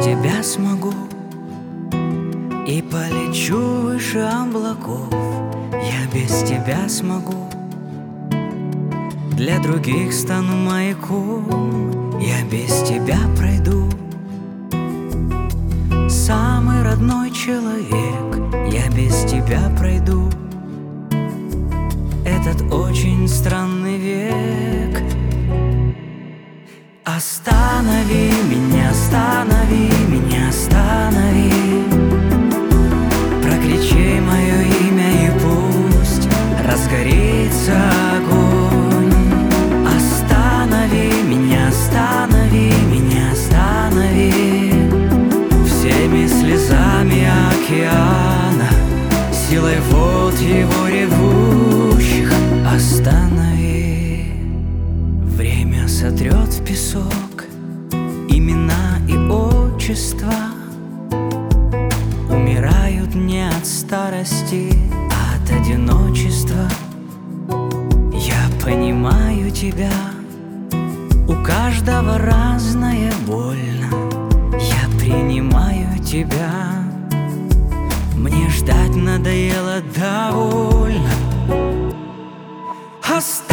тебя смогу и полечу выше облаков. Я без тебя смогу, для других стану маяком. Я без тебя пройду, самый родной человек. Я без тебя пройду этот очень странный век. Останови меня, останови меня, останови. Прокричи мое имя и пусть разгорится огонь. Останови меня, останови меня, останови. Всеми слезами океана, силой вод его ревущих. Останови. Время сотрет в песок имена и отчества. Умирают не от старости, а от одиночества. Я понимаю тебя, у каждого разная больно. Я принимаю тебя, мне ждать надоело довольно.